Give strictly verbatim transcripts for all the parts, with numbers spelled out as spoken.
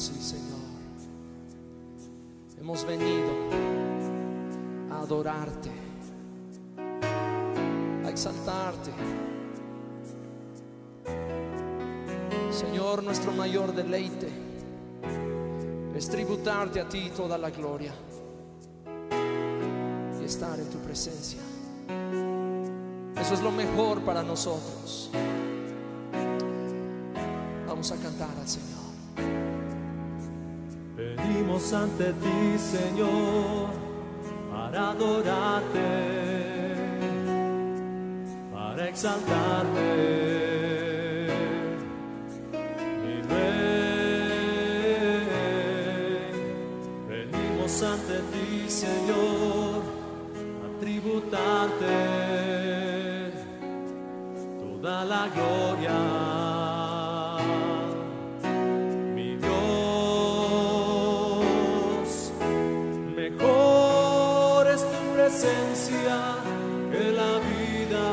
Sí, Señor. Hemos venido a adorarte, a exaltarte. Señor, nuestro mayor deleite es tributarte a ti toda la gloria y estar en tu presencia. Eso es lo mejor para nosotros. Vamos a cantar al Señor. Venimos ante ti, Señor, para adorarte, para exaltarte. Ante ti, Señor, a tributarte toda la gloria. Mi Dios, mejor es tu presencia que la vida.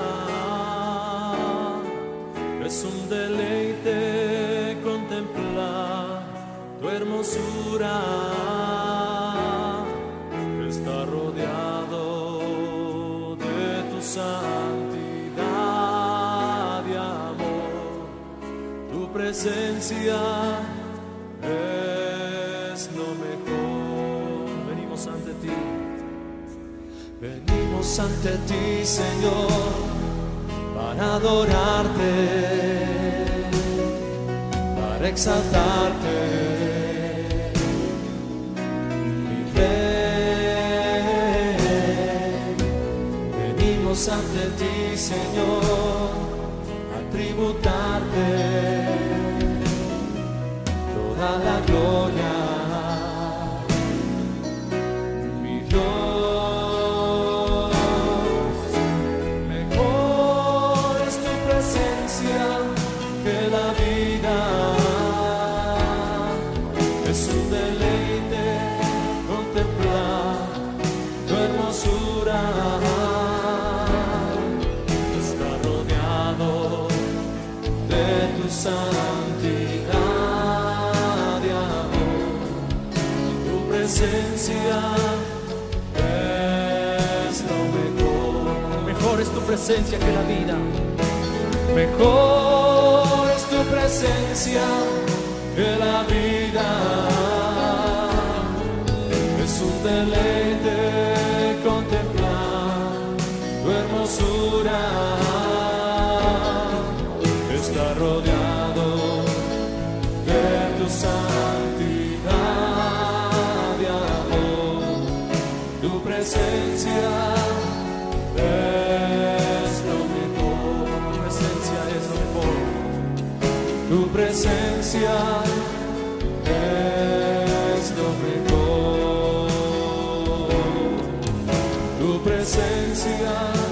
Es un deleite contemplar tu hermosura. Está rodeado de tu santidad y amor. Tu presencia es lo mejor. Venimos ante ti. Venimos ante ti, Señor, para adorarte, para exaltarte. Ante ti, Señor, a tributarte toda la gloria. Mi Dios, mejor es tu presencia que la vida. Es un deleite contemplar tu hermosura. Santidad y amor, tu presencia es lo mejor. Mejor es tu presencia que la vida. Mejor es tu presencia que la vida. Es un deleite contemplar tu hermosura. Está rodeado de tu santidad y amor. Tu presencia es lo mejor. Tu presencia es lo mejor. Tu presencia es lo mejor. Tu presencia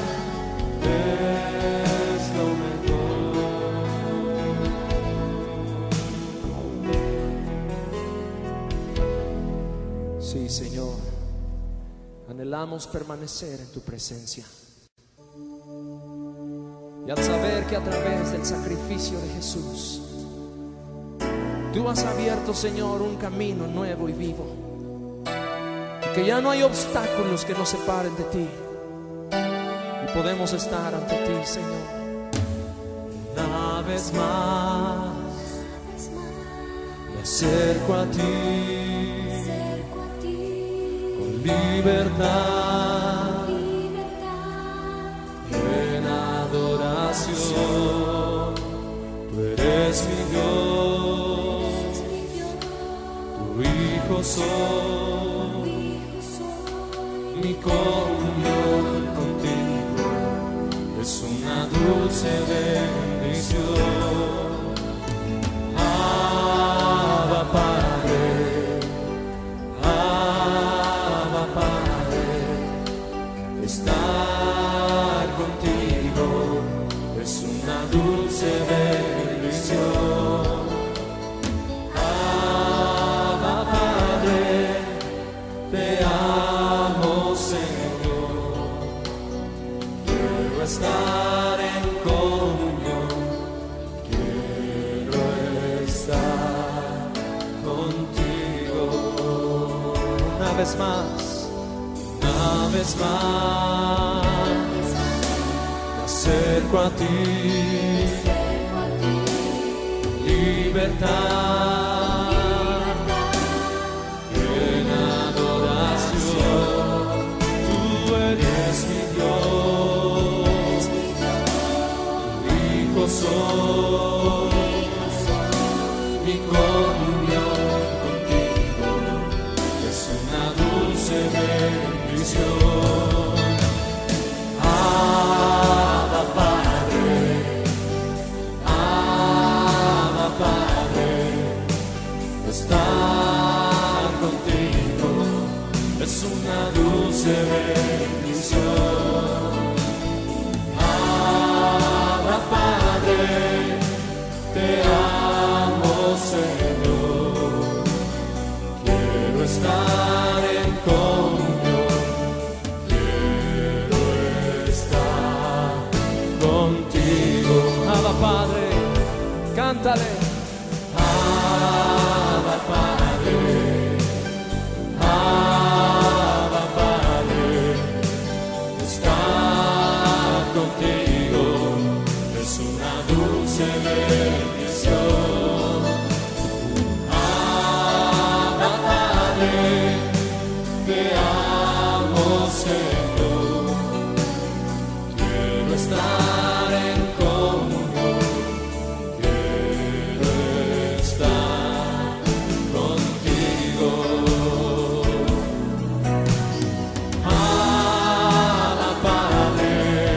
es lo mejor. Sí, Señor, anhelamos permanecer en tu presencia. Y al saber que a través del sacrificio de Jesús, tú has abierto, Señor, un camino nuevo y vivo, y que ya no hay obstáculos que nos separen de ti, y podemos estar ante ti, Señor. Una vez más me acerco a ti. Libertad, en adoración, tú eres mi Dios, tu Hijo soy, mi comunión contigo es una dulce bendición. Abba, Padre, estar contigo es una dulce bendición. Abba, Padre, te amo, Señor. Quiero estar en comunión vez más, una vez más, me acerco a ti, libertad, en adoración, tú eres mi Dios, tu Hijo soy, mi comunión contigo es una dulce bendición. Abba Padre, Abba Padre, estar contigo es una dulce bendición. Abba Padre, te amo Señor, quiero estar en comunión, quiero estar contigo. Abba Padre, cántale. Abba Padre, Abba Padre, estar contigo es una dulce bendición. Abba Padre, te amo Señor, quiero estar en comunión, quiero estar contigo. Abba Padre,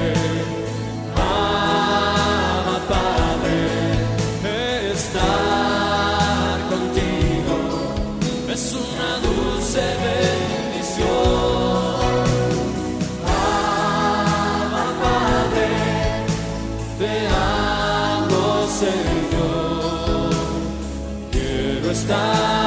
Abba Padre, estar contigo es una dulce bendición. Abba Padre, te amo Señor, quiero estar